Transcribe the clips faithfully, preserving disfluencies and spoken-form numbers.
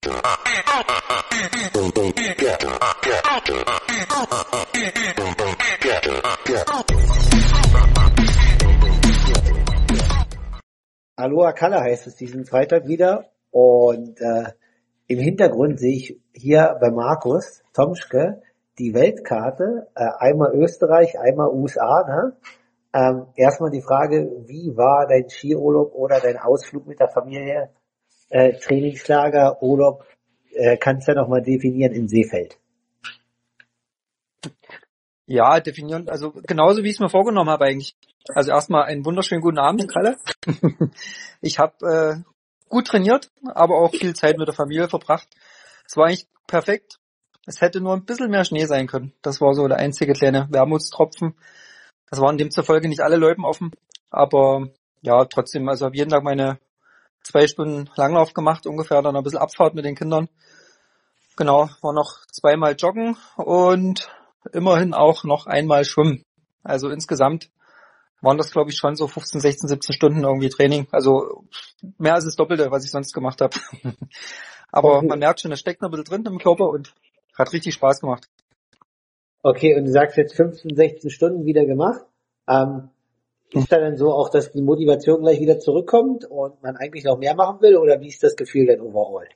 Aloha Kala heißt es diesen Freitag wieder und äh, im Hintergrund sehe ich hier bei Markus Tomschke die Weltkarte, äh, einmal Österreich, einmal U S A. Ne? Ähm, erstmal die Frage, wie war dein Skiurlaub oder dein Ausflug mit der Familie, äh, Trainingslager, Urlaub, äh, kannst du ja nochmal definieren in Seefeld? Ja, definieren, also genauso wie ich es mir vorgenommen habe eigentlich. Also erstmal einen wunderschönen guten Abend, Kalle. Ich habe äh, gut trainiert, aber auch viel Zeit mit der Familie verbracht. Es war eigentlich perfekt. Es hätte nur ein bisschen mehr Schnee sein können. Das war so der einzige kleine Wermutstropfen. Das waren demzufolge nicht alle Loipen offen. Aber ja, trotzdem, also habe jeden Tag meine zwei Stunden Langlauf gemacht, ungefähr dann ein bisschen Abfahrt mit den Kindern. Genau, war noch zweimal joggen und immerhin auch noch einmal schwimmen. Also insgesamt waren das, glaube ich, schon so fünfzehn, sechzehn, siebzehn Stunden irgendwie Training. Also mehr als das Doppelte, was ich sonst gemacht habe. Aber Okay. man merkt schon, es steckt noch ein bisschen drin im Körper und hat richtig Spaß gemacht. Okay, und du sagst jetzt fünfzehn, sechzehn Stunden wieder gemacht. Ähm, ist da dann so auch, dass die Motivation gleich wieder zurückkommt und man eigentlich noch mehr machen will? Oder wie ist das Gefühl denn overall?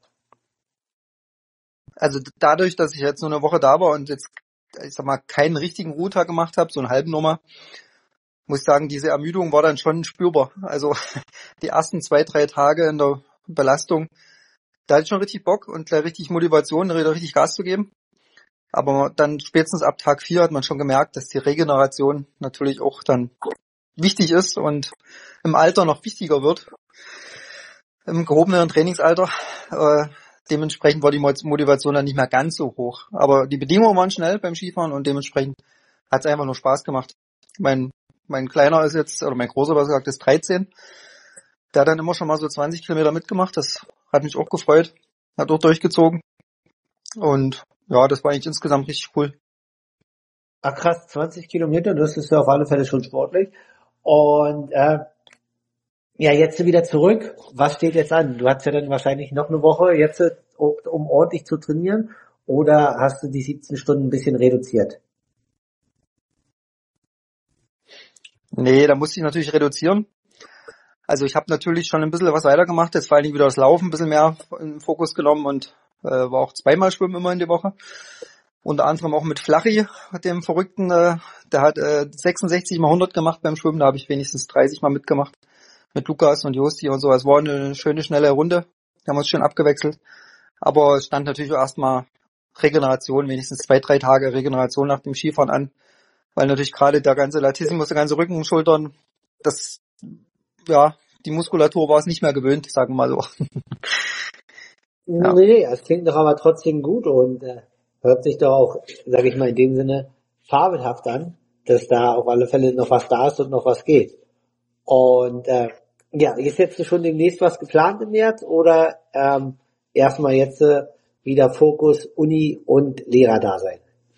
Also dadurch, dass ich jetzt nur eine Woche da war und jetzt, ich sag mal, keinen richtigen Ruhetag gemacht habe, so einen halben Nummer, muss ich sagen, diese Ermüdung war dann schon spürbar. Also die ersten zwei, drei Tage in der Belastung, da hatte ich schon richtig Bock und gleich richtig Motivation, richtig Gas zu geben. Aber dann spätestens ab Tag vier hat man schon gemerkt, dass die Regeneration natürlich auch dann wichtig ist und im Alter noch wichtiger wird. Im gehobenen Trainingsalter. Äh, dementsprechend war die Motivation dann nicht mehr ganz so hoch. Aber die Bedingungen waren schnell beim Skifahren und dementsprechend hat es einfach nur Spaß gemacht. Mein mein Kleiner ist jetzt, oder mein Großer, was gesagt, ist dreizehn. Der hat dann immer schon mal so zwanzig Kilometer mitgemacht. Das hat mich auch gefreut. Hat auch durchgezogen. Und ja, das war eigentlich insgesamt richtig cool. Ach krass, zwanzig Kilometer, das ist ja auf alle Fälle schon sportlich. Und äh, ja, jetzt wieder zurück. Was steht jetzt an? Du hast ja dann wahrscheinlich noch eine Woche jetzt, um ordentlich zu trainieren. Oder hast du die siebzehn Stunden ein bisschen reduziert? Nee, da musste ich natürlich reduzieren. Also ich habe natürlich schon ein bisschen was weitergemacht, jetzt vor allem wieder das Laufen ein bisschen mehr in den Fokus genommen und äh, war auch zweimal schwimmen immer in die Woche. Unter anderem auch mit Flachi, dem Verrückten, äh, der hat äh, sechsundsechzig mal hundert gemacht beim Schwimmen, da habe ich wenigstens dreißig mal mitgemacht. Mit Lukas und Josti und so. Es war eine schöne, schnelle Runde. Wir haben uns schön abgewechselt. Aber es stand natürlich erstmal Regeneration, wenigstens zwei, drei Tage Regeneration nach dem Skifahren an. Weil natürlich gerade der ganze Latissimus, der ganze Rücken, Schultern, das, ja, die Muskulatur war es nicht mehr gewöhnt, sagen wir mal so. Ja. Nee, es klingt doch aber trotzdem gut und äh, hört sich doch auch, sage ich mal, in dem Sinne fabelhaft an, dass da auf alle Fälle noch was da ist und noch was geht. Und äh, ja, ist jetzt schon demnächst was geplant im März oder ähm, erstmal jetzt äh, wieder Fokus Uni und Lehrerdasein?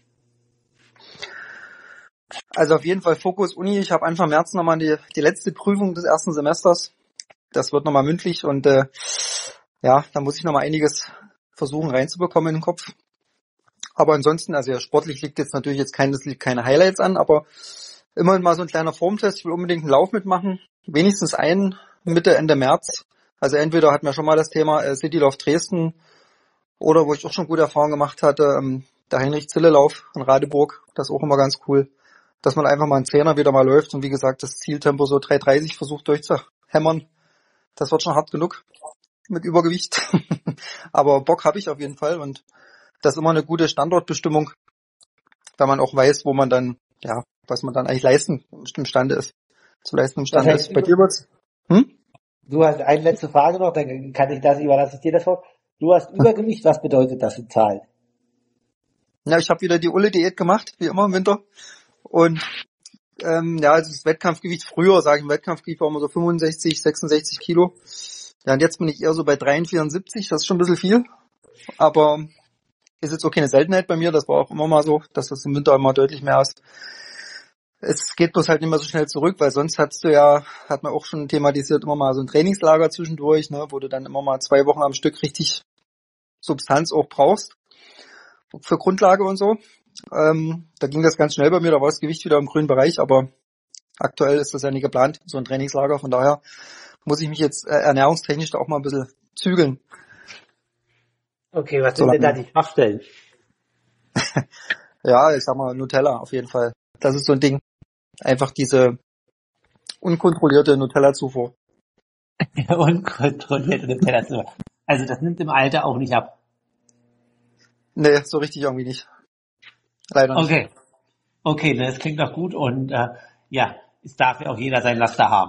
Also auf jeden Fall Fokus Uni. Ich habe Anfang März nochmal die, die letzte Prüfung des ersten Semesters. Das wird nochmal mündlich und äh, ja, da muss ich nochmal einiges versuchen reinzubekommen in den Kopf. Aber ansonsten, also ja, sportlich liegt jetzt natürlich jetzt keine, liegt keine Highlights an, aber immerhin mal so ein kleiner Formtest. Ich will unbedingt einen Lauf mitmachen. Wenigstens einen Mitte, Ende März. Also entweder hatten wir schon mal das Thema äh, Citylauf Dresden oder wo ich auch schon gute Erfahrungen gemacht hatte, ähm, der Heinrich-Zille-Lauf in Radeburg. Das ist auch immer ganz cool, dass man einfach mal einen Zehner wieder mal läuft und wie gesagt, das Zieltempo so drei dreißig versucht durchzuhämmern. Das wird schon hart genug mit Übergewicht. Aber Bock habe ich auf jeden Fall und das ist immer eine gute Standortbestimmung, wenn man auch weiß, wo man dann, ja, was man dann eigentlich leisten imstande ist. Zu leisten imstande ist. Bei dir wird's? Hm? Du hast eine letzte Frage noch, dann kann ich das, überlasse ich dir das Wort. Du hast Übergewicht, was bedeutet das in Zahlen? Ja, ich habe wieder die Ulle-Diät gemacht, wie immer im Winter. Und ähm, ja, also das Wettkampfgewicht früher, sage ich, im Wettkampfgewicht war immer so fünfundsechzig, sechsundsechzig Kilo. Ja, und jetzt bin ich eher so bei dreiundvierzig, vierundsiebzig, das ist schon ein bisschen viel. Aber ist jetzt auch keine Seltenheit bei mir, das war auch immer mal so, dass das im Winter immer deutlich mehr ist. Es geht bloß halt nicht mehr so schnell zurück, weil sonst hattest du ja, hat man auch schon thematisiert, immer mal so ein Trainingslager zwischendurch, ne, wo du dann immer mal zwei Wochen am Stück richtig Substanz auch brauchst für Grundlage und so. Ähm, da ging das ganz schnell bei mir, da war das Gewicht wieder im grünen Bereich, aber aktuell ist das ja nicht geplant, so ein Trainingslager, von daher muss ich mich jetzt äh, ernährungstechnisch da auch mal ein bisschen zügeln. Okay, was So sind denn da lange. die Schwachstellen? Ja, ich sag mal Nutella auf jeden Fall. Das ist so ein Ding. Einfach diese unkontrollierte Nutella-Zufuhr. Unkontrollierte Nutella. Also das nimmt im Alter auch nicht ab. Nee, so richtig irgendwie nicht. Leider nicht. Okay, okay, das klingt doch gut und äh, ja, es darf ja auch jeder sein Laster haben.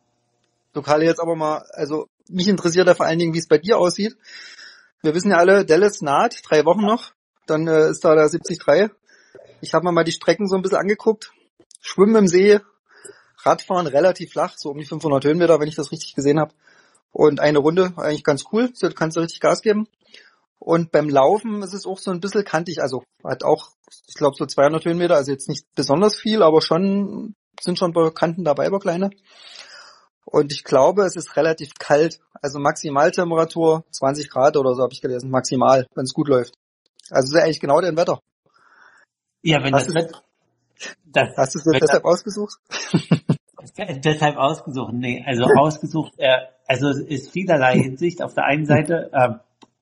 So, Karl, jetzt aber mal, also mich interessiert ja vor allen Dingen, wie es bei dir aussieht. Wir wissen ja alle, Dallas naht, drei Wochen noch, dann äh, ist da der siebzig drei. Ich habe mir mal die Strecken so ein bisschen angeguckt. Schwimmen im See, Radfahren relativ flach, so um die fünfhundert Höhenmeter, wenn ich das richtig gesehen habe. Und eine Runde, eigentlich ganz cool, so kannst du richtig Gas geben. Und beim Laufen ist es auch so ein bisschen kantig, also hat auch, ich glaube, so zweihundert Höhenmeter, also jetzt nicht besonders viel, aber schon sind schon Kanten dabei, aber kleine. Und ich glaube, es ist relativ kalt, also Maximaltemperatur zwanzig Grad oder so habe ich gelesen, maximal, wenn es gut läuft. Also es ist ja eigentlich genau dein Wetter. Ja, wenn Hast das du Wetter, das hast du es jetzt deshalb ausgesucht? deshalb ausgesucht, nee, also ausgesucht, äh, also es ist vielerlei Hinsicht. Auf der einen Seite, äh,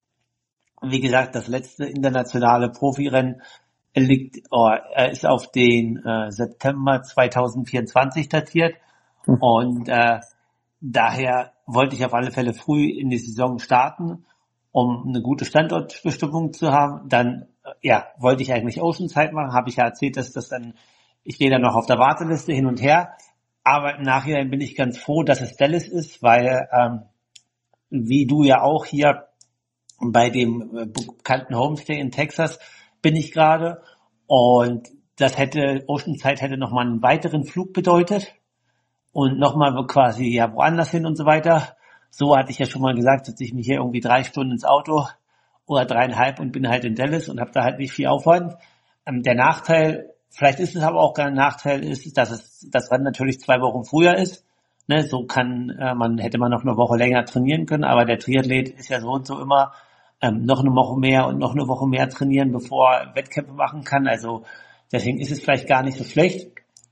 wie gesagt, das letzte internationale Profirennen liegt, oh, er ist auf den äh, September zweitausendvierundzwanzig datiert und äh, daher wollte ich auf alle Fälle früh in die Saison starten, um eine gute Standortbestimmung zu haben. Dann äh, ja, wollte ich eigentlich Oceanside machen, habe ich ja erzählt, dass das dann, ich stehe dann noch auf der Warteliste hin und her, aber im Nachhinein bin ich ganz froh, dass es Dallas ist, weil ähm, wie du ja auch hier bei dem äh, bekannten Homestay in Texas bin ich gerade und das hätte, Oceanside hätte nochmal einen weiteren Flug bedeutet und nochmal quasi ja woanders hin und so weiter. So hatte ich ja schon mal gesagt, setze ich mich hier irgendwie drei Stunden ins Auto oder dreieinhalb und bin halt in Dallas und habe da halt nicht viel Aufwand. Ähm, der Nachteil, vielleicht ist es aber auch kein Nachteil, ist, dass es das Rennen natürlich zwei Wochen früher ist. Ne, so kann äh, man, hätte man noch eine Woche länger trainieren können, aber der Triathlet ist ja so und so immer ähm, noch eine Woche mehr und noch eine Woche mehr trainieren, bevor er Wettkämpfe machen kann. Also deswegen ist es vielleicht gar nicht so schlecht.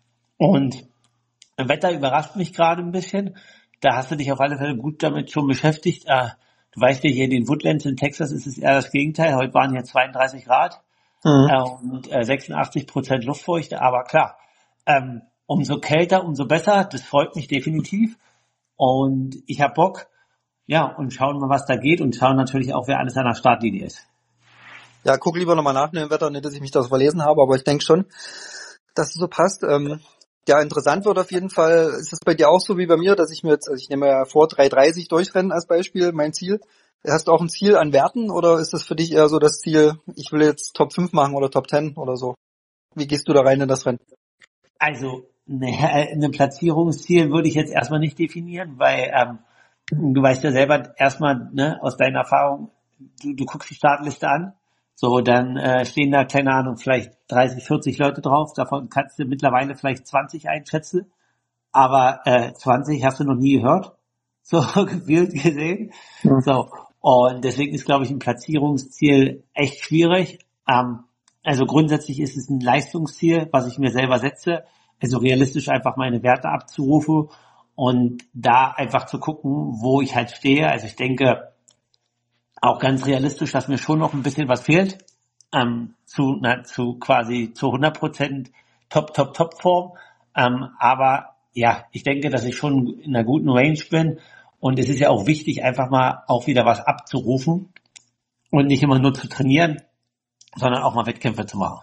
Und Wetter überrascht mich gerade ein bisschen. Da hast du dich auf alle Fälle gut damit schon beschäftigt. Äh, du weißt ja, hier in den Woodlands in Texas ist es eher das Gegenteil. Heute waren hier zweiunddreißig Grad Mhm. äh, und äh, sechsundachtzig Prozent Luftfeuchte. Aber klar, ähm, umso kälter, umso besser. Das freut mich definitiv. Und ich hab Bock. Ja, und schauen wir, was da geht und schauen natürlich auch, wer alles an der Startlinie ist. Ja, guck lieber nochmal nach dem Wetter, nicht, dass ich mich das verlesen habe, aber ich denke schon, dass es so passt. Ähm, ja, interessant wird auf jeden Fall. Ist es bei dir auch so wie bei mir, dass ich mir jetzt, also ich nehme ja vor, drei dreißig durchrennen als Beispiel, mein Ziel. Hast du auch ein Ziel an Werten oder ist das für dich eher so das Ziel, ich will jetzt Top fünf machen oder Top zehn oder so? Wie gehst du da rein in das Rennen? Also, ne, eine Platzierungsziel würde ich jetzt erstmal nicht definieren, weil ähm, du weißt ja selber erstmal, ne, aus deiner Erfahrung, du, du guckst die Startliste an, so, dann äh, stehen da, keine Ahnung, vielleicht dreißig, vierzig Leute drauf, davon kannst du mittlerweile vielleicht zwanzig einschätzen, aber äh, zwanzig hast du noch nie gehört, so gefühlt gesehen, Mhm. so, und deswegen ist, glaube ich, ein Platzierungsziel echt schwierig. Ähm, also grundsätzlich ist es ein Leistungsziel, was ich mir selber setze, also realistisch einfach meine Werte abzurufen und da einfach zu gucken, wo ich halt stehe. Also ich denke auch ganz realistisch, dass mir schon noch ein bisschen was fehlt ähm, zu, na, zu quasi zu hundert Prozent Top, Top, Top Form. Ähm, aber ja, ich denke, dass ich schon in einer guten Range bin und es ist ja auch wichtig, einfach mal auch wieder was abzurufen und nicht immer nur zu trainieren, sondern auch mal Wettkämpfe zu machen.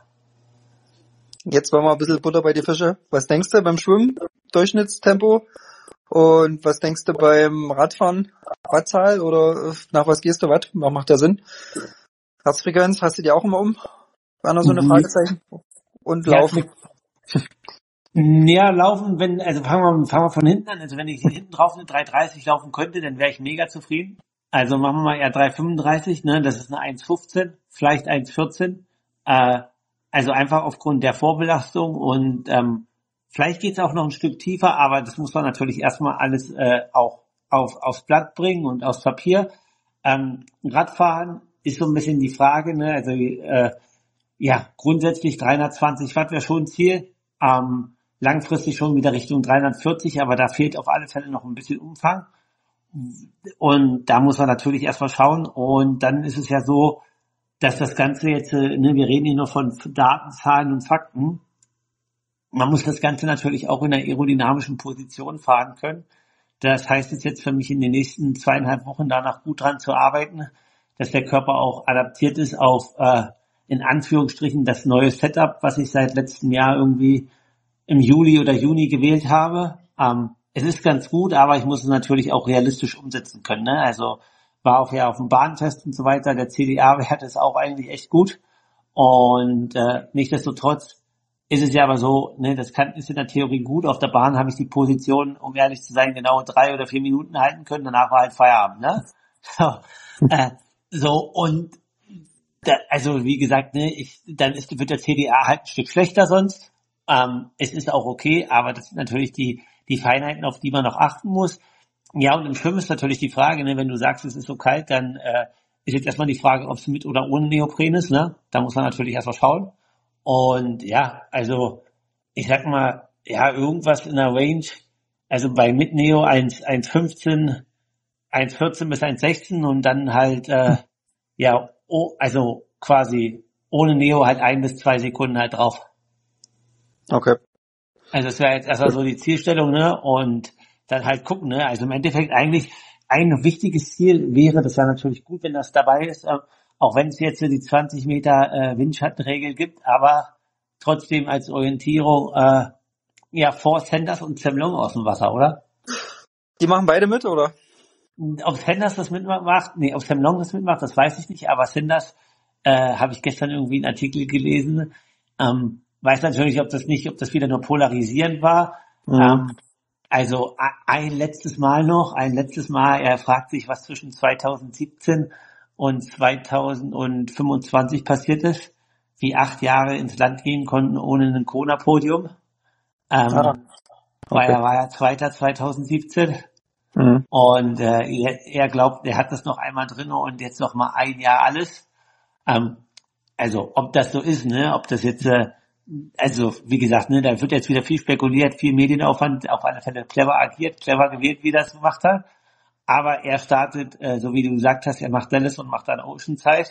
Jetzt wollen wir ein bisschen Butter bei die Fische. Was denkst du beim Schwimmen? Durchschnittstempo? Und was denkst du beim Radfahren? Wattzahl oder äh, nach was gehst du? Watt? Macht ja Sinn. Herzfrequenz, hast du die auch immer um? War noch so eine Fragezeichen. Und Ja, Laufen. Ja, laufen, wenn, also fangen wir, fangen wir von hinten an. Also wenn ich hinten drauf eine drei dreißig laufen könnte, dann wäre ich mega zufrieden. Also machen wir mal eher drei fünfunddreißig, ne, das ist eine eins fünfzehn, vielleicht eins vierzehn. Äh, also einfach aufgrund der Vorbelastung und ähm, vielleicht geht's auch noch ein Stück tiefer, aber das muss man natürlich erstmal alles äh, auch auf, aufs Blatt bringen und aufs Papier. Ähm, Radfahren ist so ein bisschen die Frage, ne? Also äh, ja, grundsätzlich dreihundertzwanzig Watt wäre schon ein Ziel. Ähm, langfristig schon wieder Richtung dreihundertvierzig, aber da fehlt auf alle Fälle noch ein bisschen Umfang. Und da muss man natürlich erstmal schauen. Und dann ist es ja so, dass das Ganze jetzt, äh, ne, wir reden hier nur von Daten, Zahlen und Fakten. Man muss das Ganze natürlich auch in einer aerodynamischen Position fahren können. Das heißt es jetzt für mich in den nächsten zweieinhalb Wochen danach gut dran zu arbeiten, dass der Körper auch adaptiert ist auf, äh, in Anführungsstrichen, das neue Setup, was ich seit letztem Jahr irgendwie im Juli oder Juni gewählt habe. Ähm, es ist ganz gut, aber ich muss es natürlich auch realistisch umsetzen können. Ne? Also war auch ja auf dem Bahntest und so weiter. Der C D A-Wert ist auch eigentlich echt gut. Und äh, nichtsdestotrotz ist es ja aber so, ne, das kann, ist in der Theorie gut. Auf der Bahn habe ich die Position, um ehrlich zu sein, genau drei oder vier Minuten halten können. Danach war halt Feierabend. Ne? So, äh, so und da, also wie gesagt, ne, ich, dann ist, wird der C D A halt ein Stück schlechter sonst. Ähm, es ist auch okay, aber das sind natürlich die die Feinheiten, auf die man noch achten muss. Ja, und im Schwimmen ist natürlich die Frage, ne, wenn du sagst, es ist so kalt, dann äh, ist jetzt erstmal die Frage, ob es mit oder ohne Neopren ist. Ne? Da muss man natürlich erstmal schauen. Und ja, also ich sag mal, ja, irgendwas in der Range, also bei mit Neo eins eins fünfzehn, eins vierzehn bis eins sechzehn und dann halt äh, ja, oh, also quasi ohne Neo halt ein bis zwei Sekunden halt drauf. Okay. Also das wäre jetzt erstmal so die Zielstellung, ne? Und dann halt gucken, ne? Also im Endeffekt eigentlich ein wichtiges Ziel wäre, das wäre natürlich gut, wenn das dabei ist, äh, auch wenn es jetzt die zwanzig Meter äh, Windschattenregel gibt, aber trotzdem als Orientierung äh, ja vor Sanders und Semlong aus dem Wasser, oder? Die machen beide mit, oder? Ob Sanders das mitmacht, nee, ob Semlong das mitmacht, das weiß ich nicht, aber Sanders äh, habe ich gestern irgendwie einen Artikel gelesen, ähm, weiß natürlich, ob das nicht, ob das wieder nur polarisierend war. Mhm. Ähm, also ein letztes Mal noch, ein letztes Mal, er fragt sich, was zwischen zweitausendsiebzehn und zweitausendfünfundzwanzig passiert ist, wie acht Jahre ins Land gehen konnten ohne ein Kona-Podium. Ähm, ah, okay. Weil er war ja Zweiter zweitausendsiebzehn. Mhm. Und äh, er, er glaubt, er hat das noch einmal drin und jetzt noch mal ein Jahr alles. Ähm, also ob das so ist, ne, ob das jetzt äh, also, wie gesagt, ne, da wird jetzt wieder viel spekuliert, viel Medienaufwand, auf alle Fälle clever agiert, clever gewählt, wie das gemacht hat. Aber er startet, äh, so wie du gesagt hast, er macht Dallas und macht dann Oceanside.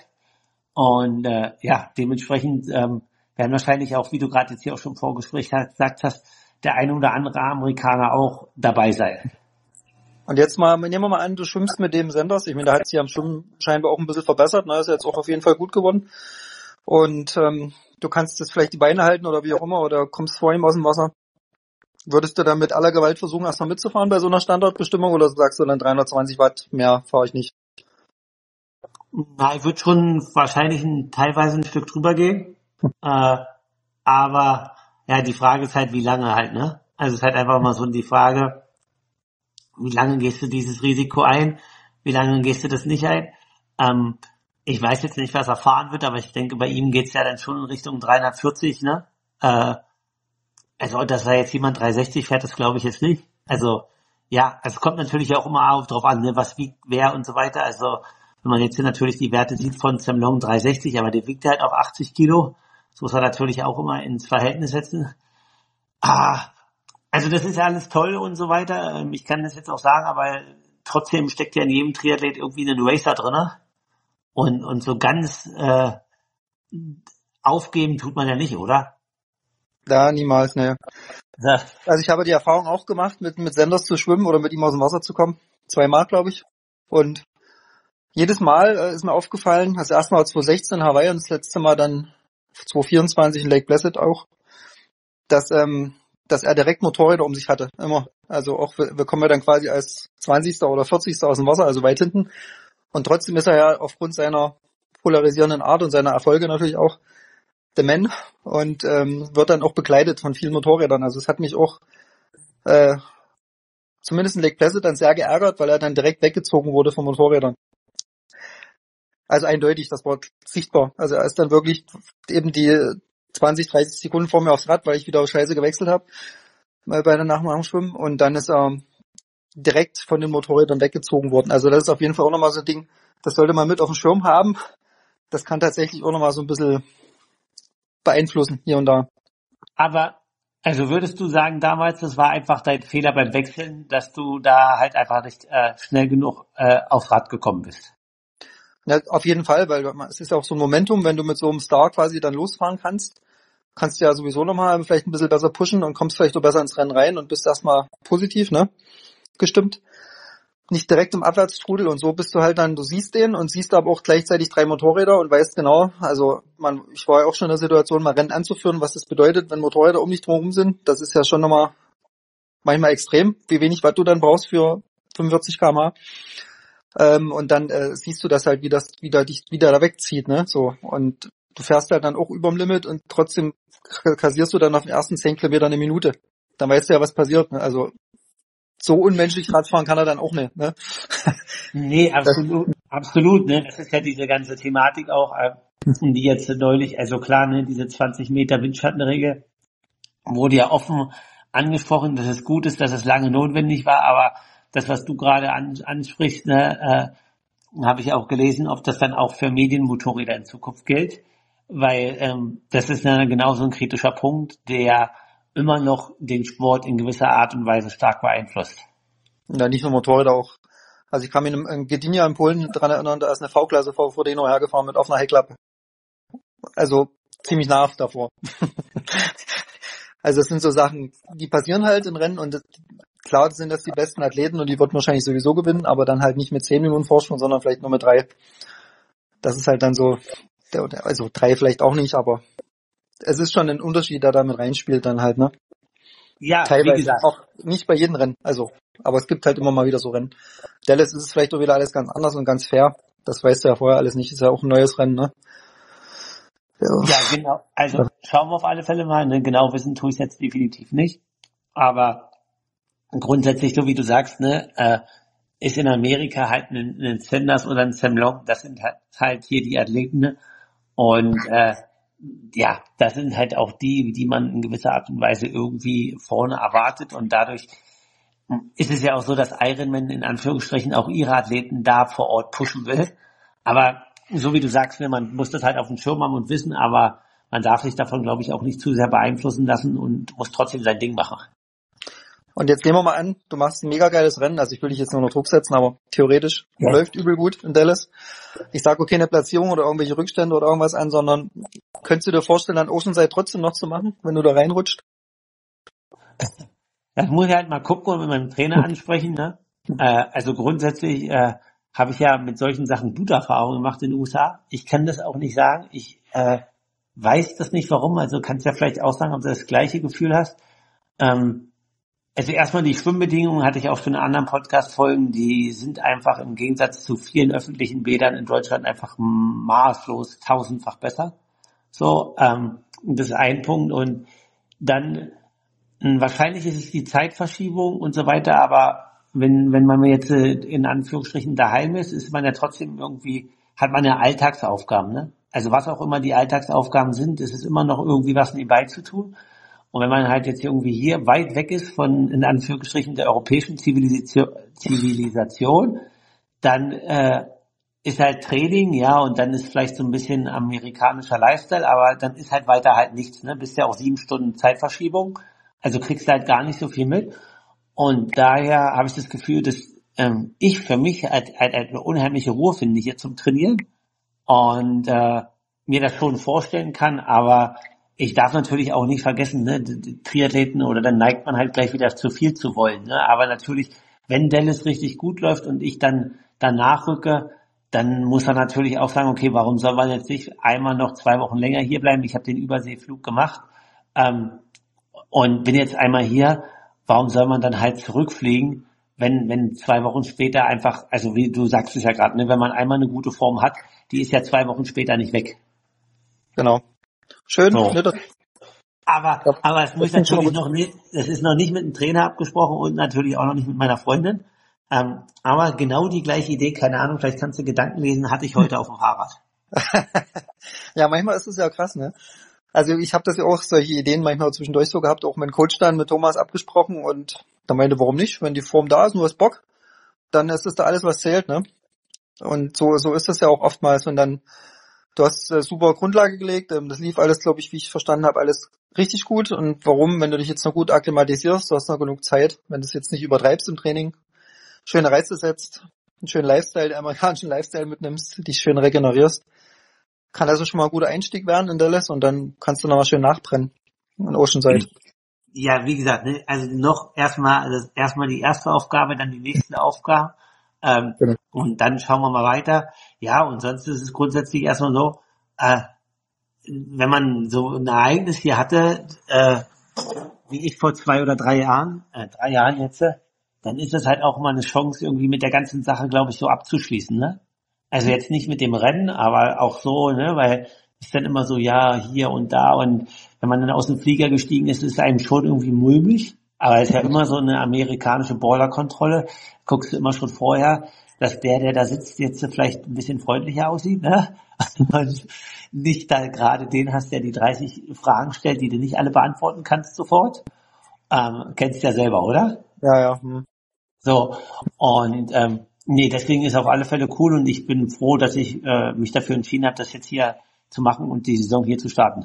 Und äh, ja, dementsprechend ähm, werden wahrscheinlich auch, wie du gerade jetzt hier auch schon im Vorgespräch gesagt hast, der eine oder andere Amerikaner auch dabei sein. Und jetzt mal, nehmen wir mal an, du schwimmst mit dem Sanders. Ich meine, da hat sich am Schwimmen scheinbar auch ein bisschen verbessert. Ne? Ist jetzt auch auf jeden Fall gut geworden. Und ähm, du kannst jetzt vielleicht die Beine halten oder wie auch immer oder kommst vor ihm aus dem Wasser. Würdest du dann mit aller Gewalt versuchen, erstmal mitzufahren bei so einer Standardbestimmung oder sagst du dann dreihundertzwanzig Watt, mehr fahre ich nicht? Na, ich würde schon wahrscheinlich ein, teilweise ein Stück drüber gehen. äh, aber ja, die Frage ist halt, wie lange halt, ne? Also es ist halt einfach mal so die Frage, wie lange gehst du dieses Risiko ein? Wie lange gehst du das nicht ein? Ähm, Ich weiß jetzt nicht, was er fahren wird, aber ich denke, bei ihm geht's ja dann schon in Richtung dreihundertvierzig, ne? Äh, also, dass er jetzt jemand dreihundertsechzig fährt, das glaube ich jetzt nicht. Also, ja, es kommt natürlich auch immer auf drauf an, ne, was wiegt wer und so weiter. Also, wenn man jetzt hier natürlich die Werte sieht von Semlong dreihundertsechzig, aber der wiegt halt auch achtzig Kilo. Das muss er natürlich auch immer ins Verhältnis setzen. Ah, also das ist ja alles toll und so weiter. Ich kann das jetzt auch sagen, aber trotzdem steckt ja in jedem Triathlet irgendwie ein Racer drinne. Und, und so ganz äh, aufgeben tut man ja nicht, oder? Ja, niemals, ne. Ja. Also ich habe die Erfahrung auch gemacht, mit, mit Sanders zu schwimmen oder mit ihm aus dem Wasser zu kommen. Zweimal, glaube ich. Und jedes Mal äh, ist mir aufgefallen, das erste Mal zwanzig sechzehn in Hawaii und das letzte Mal dann zwanzig vierundzwanzig in Lake Placid auch, dass ähm, dass er direkt Motorräder um sich hatte. Immer. Also auch, wir, wir kommen ja dann quasi als zwanzigster oder vierzigster aus dem Wasser, also weit hinten. Und trotzdem ist er ja aufgrund seiner polarisierenden Art und seiner Erfolge natürlich auch der Man und ähm, wird dann auch begleitet von vielen Motorrädern. Also es hat mich auch äh, zumindest in Lake Placid dann sehr geärgert, weil er dann direkt weggezogen wurde von Motorrädern. Also eindeutig, das war sichtbar. Also er ist dann wirklich eben die zwanzig, dreißig Sekunden vor mir aufs Rad, weil ich wieder Scheiße gewechselt habe bei der nach dem Schwimmen und dann ist er direkt von den Motorrädern weggezogen worden. Also das ist auf jeden Fall auch nochmal so ein Ding, das sollte man mit auf dem Schirm haben. das kann tatsächlich auch nochmal so ein bisschen beeinflussen, hier und da. Aber, also würdest du sagen, damals, das war einfach dein Fehler beim Wechseln, dass du da halt einfach nicht äh, schnell genug äh, aufs Rad gekommen bist? Ja, auf jeden Fall, weil es ist ja auch so ein Momentum, wenn du mit so einem Star quasi dann losfahren kannst, kannst du ja sowieso nochmal vielleicht ein bisschen besser pushen und kommst vielleicht auch besser ins Rennen rein und bist erstmal positiv, ne, gestimmt. Nicht direkt im Abwärtsstrudel und so bist du halt dann, du siehst den und siehst aber auch gleichzeitig drei Motorräder und weißt genau, also man, ich war ja auch schon in der Situation, mal Rennen anzuführen, was das bedeutet, wenn Motorräder um dich drumherum sind. Das ist ja schon nochmal manchmal extrem, wie wenig Watt du dann brauchst für fünfundvierzig Kilometer pro Stunde. Ähm, und dann äh, siehst du das halt, wie das wieder dich wieder da wegzieht, ne? So. Und du fährst halt dann auch überm Limit und trotzdem kassierst du dann auf den ersten zehn Kilometer eine Minute. Dann weißt du ja, was passiert, ne? Also so unmenschlich Radfahren kann er dann auch nicht, ne? Nee, absolut, absolut, ne? Das ist ja diese ganze Thematik auch, äh, die jetzt neulich, also klar, ne, diese zwanzig Meter Windschattenregel wurde ja offen angesprochen, dass es gut ist, dass es lange notwendig war, aber das, was du gerade an, ansprichst, ne, äh, habe ich auch gelesen, ob das dann auch für Medienmotorräder in Zukunft gilt, weil ähm, das ist ja genau so ein kritischer Punkt, der immer noch den Sport in gewisser Art und Weise stark beeinflusst. Ja, nicht nur Motorräder auch. Also ich kann mich in, in Gdynia in Polen dran erinnern, da ist eine V-Klasse V V D noch hergefahren mit offener Heckklappe. Also ziemlich nah davor. Also es sind so Sachen, die passieren halt in Rennen und das, klar sind das die besten Athleten und die wird wahrscheinlich sowieso gewinnen, aber dann halt nicht mit zehn Minuten Vorsprung, sondern vielleicht nur mit drei. Das ist halt dann so, also drei vielleicht auch nicht, aber es ist schon ein Unterschied, der da mit reinspielt dann halt, ne? Ja, teilweise wie gesagt. Auch nicht bei jedem Rennen, also, aber es gibt halt immer mal wieder so Rennen. Dallas ist es vielleicht auch wieder alles ganz anders und ganz fair. Das weißt du ja vorher alles nicht, ist ja auch ein neues Rennen, ne? Ja, ja genau. Also schauen wir auf alle Fälle mal, ne? Genau wissen tue ich es jetzt definitiv nicht. Aber grundsätzlich, so wie du sagst, ne, äh, ist in Amerika halt ein, ein Sanders oder ein Sam Long, das sind halt, halt hier die Athleten, ne? Und äh, ja, das sind halt auch die, die man in gewisser Art und Weise irgendwie vorne erwartet und dadurch ist es ja auch so, dass Ironman in Anführungsstrichen auch ihre Athleten da vor Ort pushen will. Aber so wie du sagst, ne, man muss das halt auf dem Schirm haben und wissen, aber man darf sich davon, glaube ich, auch nicht zu sehr beeinflussen lassen und muss trotzdem sein Ding machen. Und jetzt nehmen wir mal an, du machst ein mega geiles Rennen, also ich will dich jetzt nur noch Druck setzen, aber theoretisch ja. Läuft übel gut in Dallas. Ich sage okay, eine Platzierung oder irgendwelche Rückstände oder irgendwas an, sondern könntest du dir vorstellen, an Oceanside trotzdem noch zu machen, wenn du da reinrutscht? Das muss ich halt mal gucken und mit meinem Trainer ansprechen, ne? Äh, also grundsätzlich äh, habe ich ja mit solchen Sachen gute Erfahrungen gemacht in den U S A. Ich kann das auch nicht sagen. Ich äh, weiß das nicht warum, also kannst ja vielleicht auch sagen, ob du das gleiche Gefühl hast. Ähm, Also erstmal die Schwimmbedingungen hatte ich auch schon in anderen Podcast-Folgen, die sind einfach im Gegensatz zu vielen öffentlichen Bädern in Deutschland einfach maßlos tausendfach besser. So, ähm, das ist ein Punkt und dann mh, wahrscheinlich ist es die Zeitverschiebung und so weiter, aber wenn wenn man jetzt äh, in Anführungsstrichen daheim ist, ist man ja trotzdem irgendwie, hat man ja Alltagsaufgaben, ne? Also was auch immer die Alltagsaufgaben sind, ist es immer noch irgendwie was nebenbei zu tun. Und wenn man halt jetzt irgendwie hier weit weg ist von, in Anführungsstrichen, der europäischen Zivilisation, Zivilisation dann äh, ist halt Training, ja, und dann ist vielleicht so ein bisschen amerikanischer Lifestyle, aber dann ist halt weiter halt nichts, ne? Bist ja auch sieben Stunden Zeitverschiebung, also kriegst du halt gar nicht so viel mit. Und daher habe ich das Gefühl, dass ähm, ich für mich halt, halt, halt eine unheimliche Ruhe finde hier zum Trainieren und äh, mir das schon vorstellen kann, aber ich darf natürlich auch nicht vergessen, ne, die Triathleten oder dann neigt man halt gleich wieder zu viel zu wollen, ne, aber natürlich, wenn Dallas richtig gut läuft und ich dann danach rücke, dann muss er natürlich auch sagen, okay, warum soll man jetzt nicht einmal noch zwei Wochen länger hier bleiben? Ich habe den Überseeflug gemacht ähm, und bin jetzt einmal hier, warum soll man dann halt zurückfliegen, wenn wenn zwei Wochen später einfach, also wie du sagst es ja gerade, ne, wenn man einmal eine gute Form hat, die ist ja zwei Wochen später nicht weg. Genau. Schön. So. Ne, das, aber ja, aber es muss natürlich noch nicht, es ist noch nicht mit dem Trainer abgesprochen und natürlich auch noch nicht mit meiner Freundin. Ähm, aber genau die gleiche Idee, keine Ahnung, vielleicht kannst du Gedanken lesen, hatte ich heute auf dem Fahrrad. Ja, manchmal ist es ja krass, ne? Also ich habe das ja auch, solche Ideen manchmal zwischendurch so gehabt, auch mit dem Coach dann, mit Thomas abgesprochen und da meinte, warum nicht? Wenn die Form da ist, nur hast Bock, dann ist das da alles, was zählt, ne? Und so so ist das ja auch oftmals und dann Du hast äh, super Grundlage gelegt. Ähm, das lief alles, glaube ich, wie ich verstanden habe, alles richtig gut. Und warum? Wenn du dich jetzt noch gut akklimatisierst, du hast noch genug Zeit, wenn du es jetzt nicht übertreibst im Training, schöne Reize setzt, einen schönen Lifestyle, den amerikanischen Lifestyle mitnimmst, dich schön regenerierst, kann also schon mal ein guter Einstieg werden in Dallas und dann kannst du noch mal schön nachbrennen an Oceanside. Ja, wie gesagt, ne, also noch erstmal, also erstmal die erste Aufgabe, dann die nächste Aufgabe, ähm, Genau. und dann schauen wir mal weiter. Ja, und sonst ist es grundsätzlich erstmal so, äh, wenn man so ein Ereignis hier hatte, äh, wie ich vor zwei oder drei Jahren, äh, drei Jahren jetzt, dann ist es halt auch mal eine Chance, irgendwie mit der ganzen Sache, glaube ich, so abzuschließen, ne? Also jetzt nicht mit dem Rennen, aber auch so, ne, weil es dann immer so, ja, hier und da und wenn man dann aus dem Flieger gestiegen ist, ist es einem schon irgendwie mulmig, aber es ist ja immer so eine amerikanische Border-Kontrolle, guckst du immer schon vorher, dass der, der da sitzt, jetzt vielleicht ein bisschen freundlicher aussieht, ne? Und nicht da gerade den hast, der die dreißig Fragen stellt, die du nicht alle beantworten kannst sofort. Ähm, kennst du ja selber, oder? Ja, ja. Hm. So, und ähm, nee, deswegen ist auf alle Fälle cool und ich bin froh, dass ich äh, mich dafür entschieden habe, das jetzt hier zu machen und die Saison hier zu starten.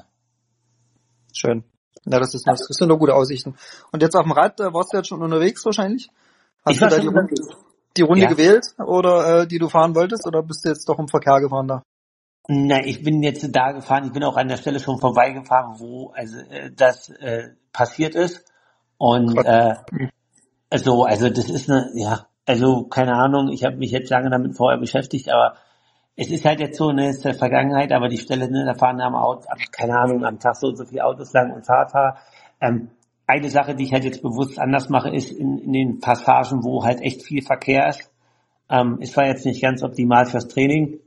Schön. Ja, das ist das sind doch gute Aussichten. Und jetzt auf dem Rad, äh, warst du jetzt schon unterwegs wahrscheinlich? Hast Ich du war da schon die Runde, unterwegs. die Runde Ja. gewählt oder äh, die du fahren wolltest oder bist du jetzt doch im Verkehr gefahren da? Na, ich bin jetzt da gefahren, ich bin auch an der Stelle schon vorbeigefahren, wo also äh, das äh, passiert ist. Und äh, also, also das ist eine, ja, also keine Ahnung, ich habe mich jetzt lange damit vorher beschäftigt, aber es ist halt jetzt so, ne, ist der Vergangenheit, aber die Stelle, ne, da fahren am Auto, keine Ahnung, am Tag so und so viele Autos lang und Fahrradfahrer. Ähm, eine Sache, die ich halt jetzt bewusst anders mache, ist in, in den Passagen, wo halt echt viel Verkehr ist. Ähm, es war jetzt nicht ganz optimal fürs Training,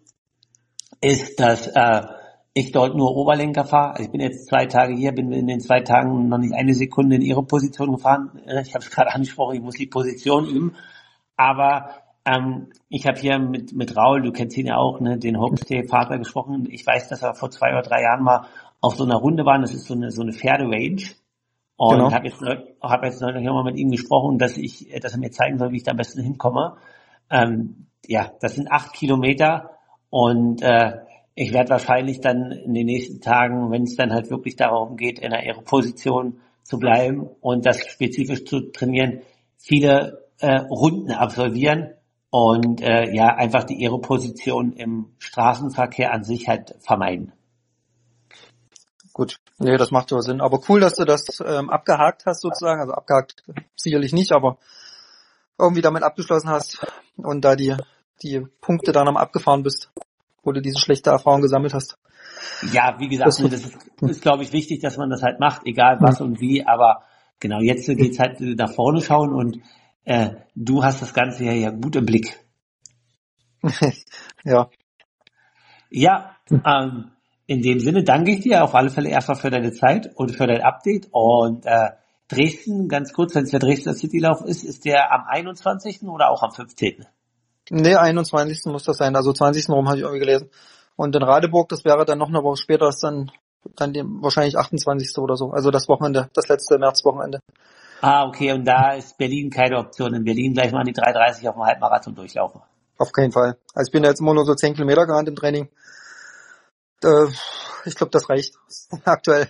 ist, dass äh, ich dort nur Oberlenker fahre. Also ich bin jetzt zwei Tage hier, bin in den zwei Tagen noch nicht eine Sekunde in ihre Position gefahren. Ich habe es gerade angesprochen, ich muss die Position üben. Aber ähm, ich habe hier mit mit Raul, du kennst ihn ja auch, ne, den Homestay-Vater gesprochen. Ich weiß, dass er vor zwei oder drei Jahren mal auf so einer Runde war. Das ist so eine so eine Pferderange. Und Genau. habe jetzt habe jetzt neulich mal mit ihm gesprochen, dass ich, dass er mir zeigen soll, wie ich da am besten hinkomme. Ähm, ja, das sind acht Kilometer und äh, ich werde wahrscheinlich dann in den nächsten Tagen, wenn es dann halt wirklich darum geht, in einer Aero-Position zu bleiben und das spezifisch zu trainieren, viele äh, Runden absolvieren und äh, ja einfach die Aero-Position im Straßenverkehr an sich halt vermeiden. Gut, nee, das macht ja Sinn. Aber cool, dass du das ähm, abgehakt hast sozusagen. Also abgehakt sicherlich nicht, aber irgendwie damit abgeschlossen hast und da die die Punkte dann am abgefahren bist, wo du diese schlechte Erfahrung gesammelt hast. Ja, wie gesagt, Das, ne, das ist, ist glaube ich, wichtig, dass man das halt macht, egal was und wie, aber genau, jetzt geht's halt nach vorne schauen und äh, du hast das Ganze ja, ja gut im Blick. ja, Ja, ähm, in dem Sinne danke ich dir auf alle Fälle erstmal für deine Zeit und für dein Update und äh, Dresden, ganz kurz, wenn es der Dresdner Citylauf ist, ist der am einundzwanzigsten oder auch am fünfzehnten? nee, einundzwanzigsten muss das sein. Also zwanzigsten rum habe ich irgendwie gelesen. Und in Radeburg, das wäre dann noch eine Woche später, ist dann dann die, wahrscheinlich achtundzwanzigsten oder so. Also das Wochenende, das letzte Märzwochenende. Ah, okay, und da ist Berlin keine Option. In Berlin gleich mal die drei dreißig auf dem Halbmarathon durchlaufen. Auf keinen Fall. Also ich bin ja jetzt immer nur so zehn Kilometer gerannt im Training. Äh, ich glaube, das reicht aktuell.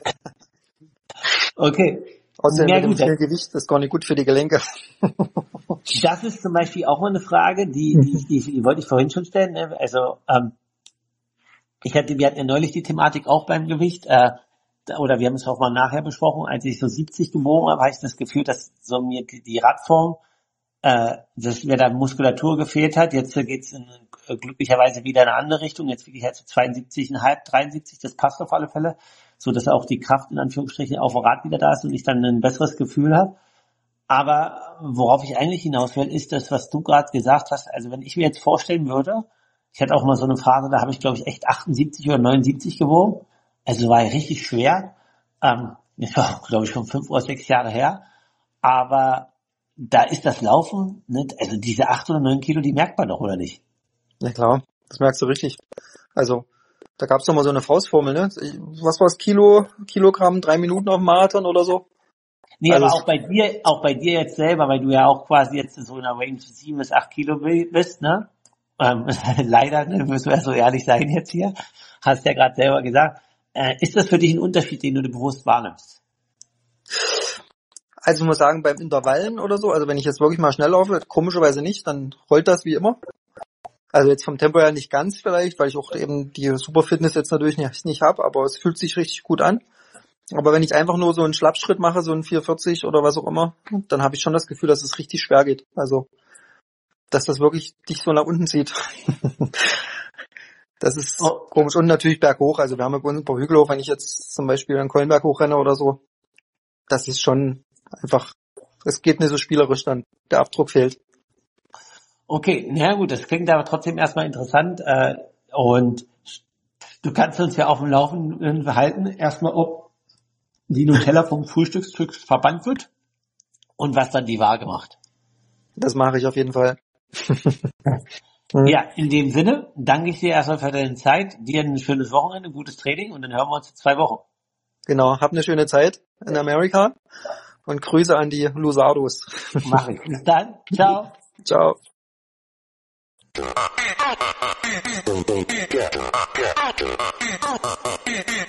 Okay. Außerdem Ja, mit dem gut, vielen Gewicht, das ist gar nicht gut für die Gelenke. das ist zum Beispiel auch mal eine Frage, die, die, die, die wollte ich vorhin schon stellen. Ne? Also ähm, ich hatte, wir hatten ja neulich die Thematik auch beim Gewicht, äh, oder wir haben es auch mal nachher besprochen, als ich so siebzig gewogen habe, habe ich das Gefühl, dass so mir die, die Radform, äh, dass mir da Muskulatur gefehlt hat. Jetzt äh, geht's in, äh, glücklicherweise wieder in eine andere Richtung. Jetzt wiege ich halt so zweiundsiebzig Komma fünf, dreiundsiebzig, das passt auf alle Fälle, so dass auch die Kraft in Anführungsstrichen auf dem Rad wieder da ist und ich dann ein besseres Gefühl habe. Aber worauf ich eigentlich hinaus will, ist das, was du gerade gesagt hast. Also wenn ich mir jetzt vorstellen würde, ich hatte auch mal so eine Phase, da habe ich, glaube ich, echt achtundsiebzig oder neunundsiebzig gewogen. Also war ja richtig schwer. Ähm, das war, glaube ich, schon fünf oder sechs Jahre her. Aber da ist das Laufen, ne? Also diese acht oder neun Kilo, die merkt man doch, oder nicht? Ja klar, das merkst du richtig. Also da gab's doch mal so eine Faustformel, ne? Was war's, Kilo, Kilogramm, drei Minuten auf dem Marathon oder so? Nee, Also aber auch bei dir, auch bei dir jetzt selber, weil du ja auch quasi jetzt so in der Range sieben bis acht Kilo bist, ne? ähm, leider, ne, müssen wir so ehrlich sein jetzt hier, hast ja gerade selber gesagt, äh, ist das für dich ein Unterschied, den du dir bewusst wahrnimmst? Also ich muss sagen, beim Intervallen oder so, also wenn ich jetzt wirklich mal schnell laufe, komischerweise nicht, dann rollt das wie immer. Also jetzt vom Tempo her nicht ganz vielleicht, weil ich auch eben die Superfitness jetzt natürlich nicht, nicht habe, aber es fühlt sich richtig gut an. Aber wenn ich einfach nur so einen Schlappschritt mache, so einen vier vierzig oder was auch immer, dann habe ich schon das Gefühl, dass es richtig schwer geht. Also, dass das wirklich dich so nach unten zieht. Das ist Oh. komisch. Und natürlich berghoch. Also wir haben ja bei uns ein paar Hügel hoch, wenn ich jetzt zum Beispiel einen Keulenberg hochrenne oder so. Das ist schon einfach, es geht nicht so spielerisch dann. Der Abdruck fehlt. Okay, na gut, das klingt aber trotzdem erstmal interessant. Äh, und du kannst uns ja auf dem Laufenden halten, erstmal ob die Nutella vom Frühstückstück verbannt wird und was dann die Waage macht. Das mache ich auf jeden Fall. Ja, in dem Sinne danke ich dir erstmal für deine Zeit, dir ein schönes Wochenende, ein gutes Training und dann hören wir uns in zwei Wochen. Genau, hab eine schöne Zeit in Amerika und Grüße an die Lusados. Mach ich. Bis dann. Ciao. Ciao. Don't get, get, get, get.